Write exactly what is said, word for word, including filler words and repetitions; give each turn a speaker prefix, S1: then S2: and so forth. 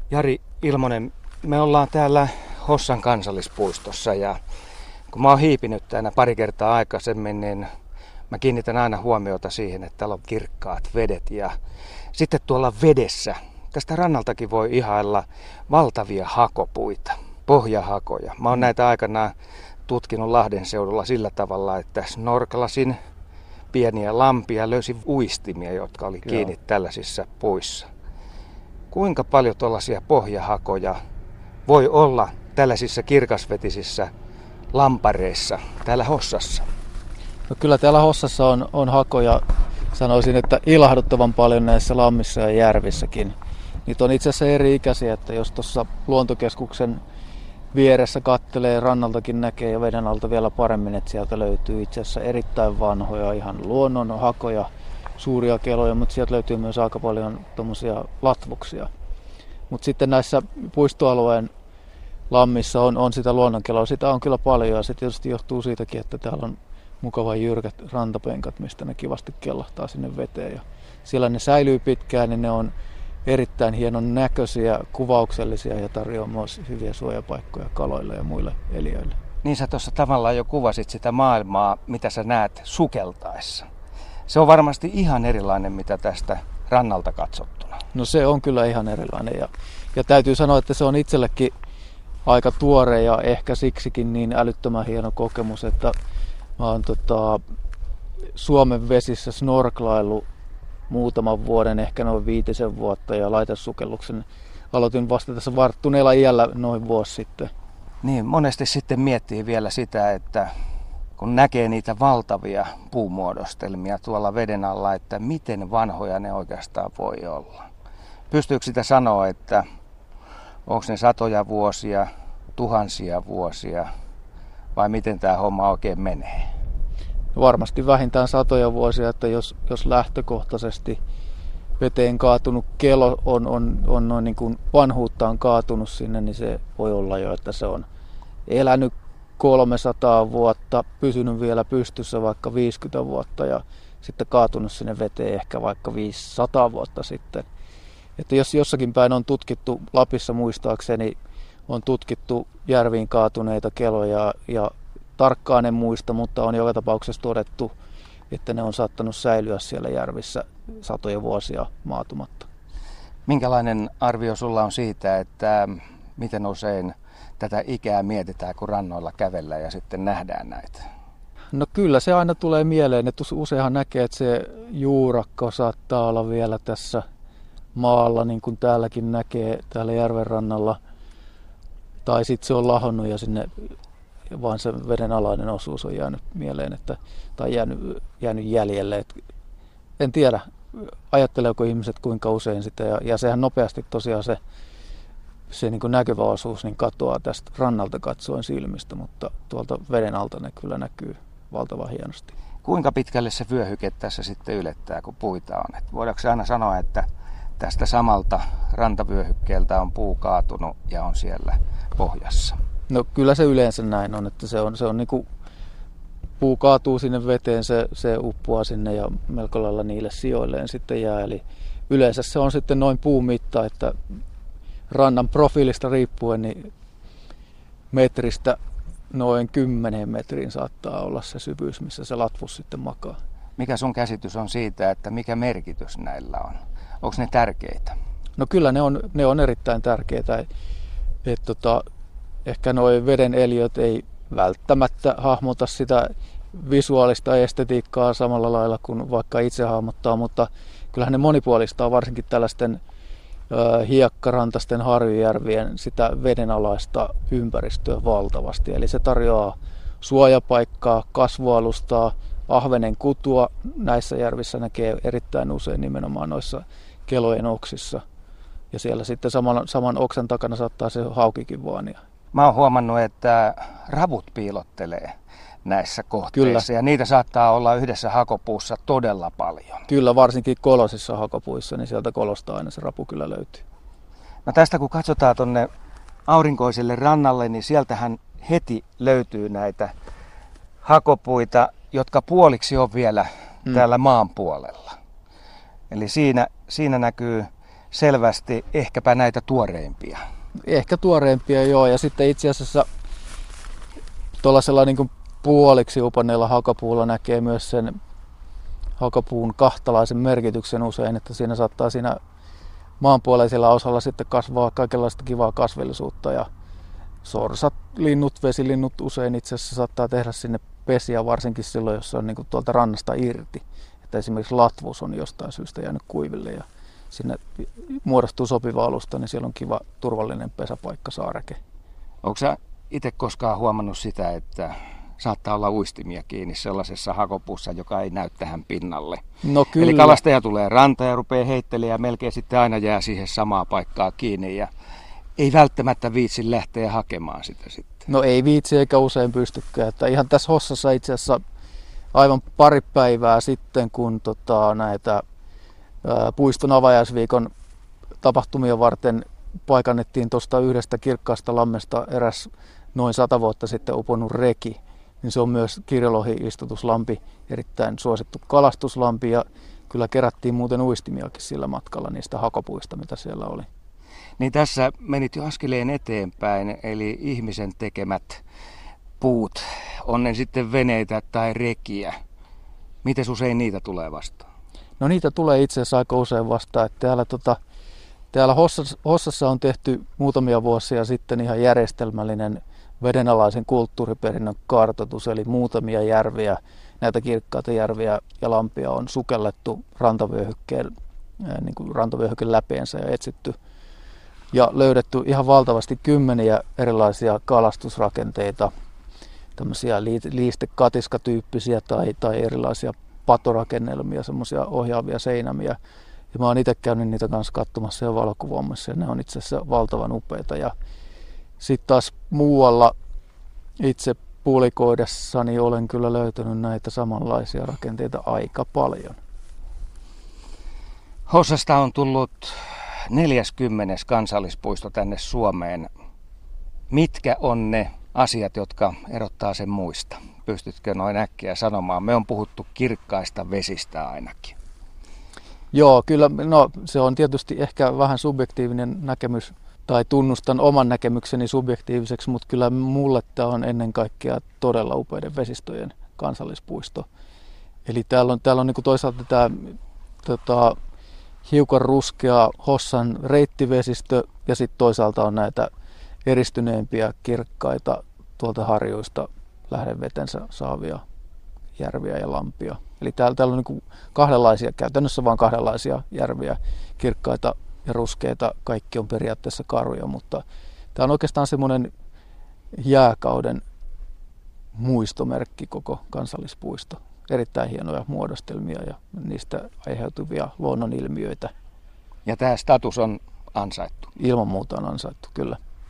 S1: Jari Ilmonen, me ollaan täällä Hossan kansallispuistossa ja kun mä oon hiipinyt täällä pari kertaa aikaisemmin, niin mä kiinnitän aina huomiota siihen, että täällä on kirkkaat vedet ja sitten tuolla vedessä, tästä rannaltakin voi ihailla valtavia hakopuita, pohjahakoja. Mä oon näitä aikanaan tutkinut Lahden seudulla sillä tavalla, että snorklasin pieniä lampia, löysin uistimia, jotka oli kiinni Joo. tällaisissa puissa. Kuinka paljon tuollaisia pohjahakoja voi olla tällaisissa kirkasvetisissä lampareissa täällä Hossassa?
S2: No kyllä täällä Hossassa on, on hakoja, sanoisin, että ilahduttavan paljon näissä lammissa ja järvissäkin. Niitä on itse asiassa eri ikäisiä, että jos tuossa luontokeskuksen vieressä kattelee, rannaltakin näkee ja veden alta vielä paremmin, että sieltä löytyy itse asiassa erittäin vanhoja ihan luonnon hakoja, suuria keloja, mutta sieltä löytyy myös aika paljon tommosia latvuksia. Mutta sitten näissä puistoalueen lammissa on, on sitä luonnonkeloa, sitä on kyllä paljon ja se tietysti johtuu siitäkin, että täällä on mukavan jyrkät rantapenkat, mistä ne kivasti kellahtaa sinne veteen. Ja siellä ne säilyy pitkään, niin ne on erittäin hienon näköisiä, kuvauksellisia ja tarjoaa myös hyviä suojapaikkoja kaloille ja muille eliöille.
S1: Niin sä tuossa tavallaan jo kuvasit sitä maailmaa, mitä sä näet sukeltaessa. Se on varmasti ihan erilainen, mitä tästä rannalta katsottuna.
S2: No se on kyllä ihan erilainen ja, ja täytyy sanoa, että se on itsellekin aika tuore ja ehkä siksikin niin älyttömän hieno kokemus, että mä oon tota, Suomen vesissä snorklaillut muutaman vuoden, ehkä noin viitisen vuotta ja laitesukelluksen aloitin vasta tässä varttuneella iällä noin vuosi sitten.
S1: Niin, monesti sitten miettii vielä sitä, että kun näkee niitä valtavia puumuodostelmia tuolla veden alla, että miten vanhoja ne oikeastaan voi olla. Pystyykö sitä sanoa, että onko ne satoja vuosia, tuhansia vuosia vai miten tämä homma oikein menee?
S2: Varmasti vähintään satoja vuosia, että jos, jos lähtökohtaisesti veteen kaatunut kelo on, on, on noin niin kuin vanhuuttaan kaatunut sinne, niin se voi olla jo, että se on elänyt kolmesataa vuotta, pysynyt vielä pystyssä vaikka viisikymmentä vuotta ja sitten kaatunut sinne veteen ehkä vaikka viisisataa vuotta sitten. Että jos jossakin päin on tutkittu, Lapissa muistaakseni on tutkittu järviin kaatuneita keloja ja tarkkaan en muista, mutta on joka tapauksessa todettu, että ne on saattanut säilyä siellä järvissä satoja vuosia maatumatta.
S1: Minkälainen arvio sulla on siitä, että miten usein tätä ikää mietitään, kun rannoilla kävellään ja sitten nähdään näitä?
S2: No kyllä se aina tulee mieleen, että useinhan näkee, että se juurakko saattaa olla vielä tässä maalla, niin kuin täälläkin näkee täällä järven rannalla. Tai sitten se on lahonnut ja sinne vaan se vedenalainen osuus on jäänyt mieleen, että, tai jäänyt, jäänyt jäljelle. Et en tiedä, ajatteleeko ihmiset kuinka usein sitä, ja, ja sehän nopeasti tosiaan se, se niin kuin näkyvä osuus niin katoaa tästä rannalta katsoen silmistä, mutta tuolta veden alta ne kyllä näkyy valtavan hienosti.
S1: Kuinka pitkälle se vyöhyke tässä sitten ylettää, kun puita on? Et voidaanko aina sanoa, että tästä samalta rantavyöhykkeeltä on puu kaatunut ja on siellä pohjassa?
S2: No kyllä se yleensä näin on, että se on, se on niin kuin puu kaatuu sinne veteen, se, se uppoaa sinne ja melko lailla niille sijoilleen sitten jää. Eli yleensä se on sitten noin puun mitta, että rannan profiilista riippuen niin metristä noin kymmeneen metriin saattaa olla se syvyys, missä se latvus sitten makaa.
S1: Mikä sun käsitys on siitä, että mikä merkitys näillä on? Onko ne tärkeitä?
S2: No kyllä ne on, ne on erittäin tärkeitä. Et, tota, ehkä nuo veden eliöt ei välttämättä hahmota sitä visuaalista estetiikkaa samalla lailla kuin vaikka itse hahmottaa, mutta kyllähän ne monipuolistaa varsinkin tällaisten ö, hiekkarantaisten harjujärvien sitä vedenalaista ympäristöä valtavasti. Eli se tarjoaa suojapaikkaa, kasvualustaa, ahvenen kutua. Näissä järvissä näkee erittäin usein nimenomaan noissa kelojen oksissa. Ja siellä sitten saman, saman oksan takana saattaa se haukikin vaan.
S1: Mä oon huomannut, että ravut piilottelee näissä kohteissa. Kyllä. Ja niitä saattaa olla yhdessä hakopuussa todella paljon.
S2: Kyllä, varsinkin kolosissa hakopuissa, niin sieltä kolosta aina se rapu kyllä löytyy.
S1: No tästä kun katsotaan tuonne aurinkoiselle rannalle, niin sieltähän heti löytyy näitä hakopuita, jotka puoliksi on vielä hmm. täällä maan puolella. Eli siinä, siinä näkyy selvästi ehkäpä näitä tuoreimpia.
S2: Ehkä tuoreimpia, joo. Ja sitten itse asiassa tuollaisella niin kuin puoliksi uponneella hakapuulla näkee myös sen hakapuun kahtalaisen merkityksen usein, että siinä saattaa siinä maanpuoleisella osalla sitten kasvaa kaikenlaista kivaa kasvillisuutta ja sorsat, linnut, vesilinnut usein itse asiassa saattaa tehdä sinne pesiä, varsinkin silloin, jos se on niin kuin tuolta rannasta irti. Että esimerkiksi latvus on jostain syystä jäänyt kuiville ja sinne muodostuu sopiva alusta, niin siellä on kiva turvallinen pesäpaikka, saareke.
S1: Onko sä itse koskaan huomannut sitä, että saattaa olla uistimia kiinni sellaisessa hakopuussa, joka ei näy tähän pinnalle?
S2: No kyllä.
S1: Eli kalastaja tulee rantaan ja rupeaa heittelemään ja melkein sitten aina jää siihen samaan paikkaan kiinni ja ei välttämättä viitsi lähteä hakemaan sitä sitten.
S2: No ei viitsi eikä usein pystykään. Että ihan tässä Hossassa itse asiassa aivan pari päivää sitten, kun tota, näitä ää, puiston avajaisviikon tapahtumia varten paikannettiin tuosta yhdestä kirkkaasta lammesta eräs noin sata vuotta sitten uponnut reki, niin se on myös kirjolohi-istutuslampi, erittäin suosittu kalastuslampi ja kyllä kerättiin muuten uistimiakin sillä matkalla niistä hakopuista, mitä siellä oli.
S1: Niin tässä menit jo askeleen eteenpäin, eli ihmisen tekemät puut, on ne sitten veneitä tai rekiä. Miten usein niitä tulee vastaan?
S2: No niitä tulee itse asiassa aika usein vastaan. Että täällä tota, täällä Hossassa, Hossassa on tehty muutamia vuosia sitten ihan järjestelmällinen vedenalaisen kulttuuriperinnön kartoitus, eli muutamia järviä, näitä kirkkaita järviä ja lampia on sukellettu rantavyöhykkeen, niin kuin rantavyöhykkeen läpeensä ja etsitty ja löydetty ihan valtavasti kymmeniä erilaisia kalastusrakenteita, tämmöisiä liistekatiskatyyppisiä tai, tai erilaisia patorakennelmia, semmoisia ohjaavia seinämiä. Ja mä oon itse käynyt niitä kanssa katsomassa ja valokuvaamassa ja ne on itse asiassa valtavan upeita. Ja sitten taas muualla itse pulikoidessani olen kyllä löytänyt näitä samanlaisia rakenteita aika paljon.
S1: Hossasta on tullut neljäskymmenes kansallispuisto tänne Suomeen. Mitkä on ne asiat, jotka erottaa sen muista? Pystytkö noin äkkiä sanomaan? Me on puhuttu kirkkaista vesistä ainakin.
S2: Joo, kyllä no, se on tietysti ehkä vähän subjektiivinen näkemys, tai tunnustan oman näkemykseni subjektiiviseksi, mutta kyllä mulle tämä on ennen kaikkea todella upeiden vesistöjen kansallispuisto. Eli täällä on, täällä on niin toisaalta tämä tota, hiukan ruskea Hossan reittivesistö, ja sitten toisaalta on näitä eristyneempiä, kirkkaita tuolta harjuista lähdevetensä saavia järviä ja lampia. Eli täällä, täällä on niin kahdenlaisia, käytännössä vain kahdenlaisia järviä, kirkkaita ja ruskeita. Kaikki on periaatteessa karuja, mutta tämä on oikeastaan semmoinen jääkauden muistomerkki koko kansallispuisto. Erittäin hienoja muodostelmia ja niistä aiheutuvia luonnonilmiöitä.
S1: Ja tämä status on ansaittu?
S2: Ilman muuta on ansaittu, kyllä.